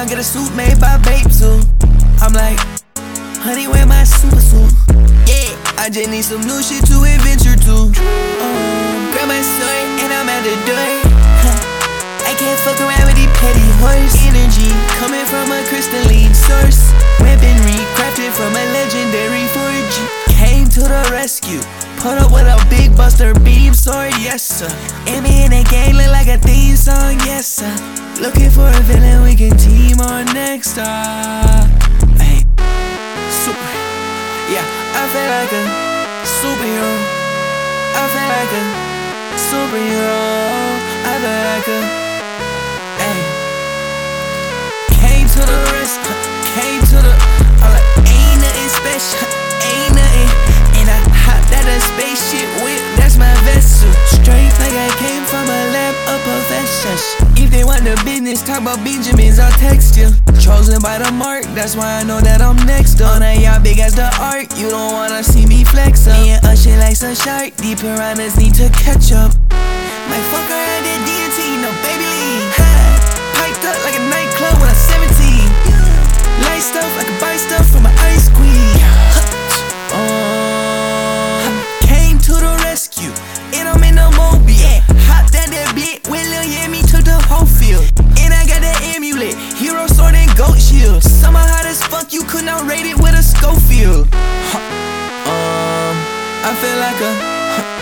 around, get a suit made by Bape Zoo. I'm like, honey, wear my super suit. Yeah, I just need some new shit to adventure to. Grab my sword and I'm at the door. I can't fuck around with these petty horse. Energy coming from a crystalline source. Weaponry crafted from a legendary forge. Came to the rescue, put up with a big buster beam sword, yes sir. And me in the game look like a theme song, yes sir. Looking for a villain we can team on next star. Hey, super. Yeah, I feel like a superhero. I feel like a superhero. I feel like a came to the rest, came to the. I'm like, ain't nothing special, ain't nothing. And I hopped out a spaceship whip, that's my vessel. Straight like I came from a lab of professors. If they want the business, talk about Benjamins, I'll text you. Chosen by the mark, that's why I know that I'm next up. Now y'all big as the ark, you don't wanna see me flex up. Me and Usher like some shark, deep piranhas need to catch up. Might fuck around that DNT, no baby lean. Piped up like a nightclub when I'm 17. Light stuff, I can buy stuff from my ice queen. Came to the rescue, and I'm in the mobile. Hopped at that bit when Lil Yemi took the whole field. And I got that amulet, hero sword and goat shield. Somehow hot as fuck, you could not rate it with a Schofield. I feel like a,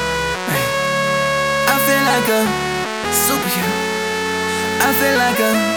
I feel like a superhero. I feel like a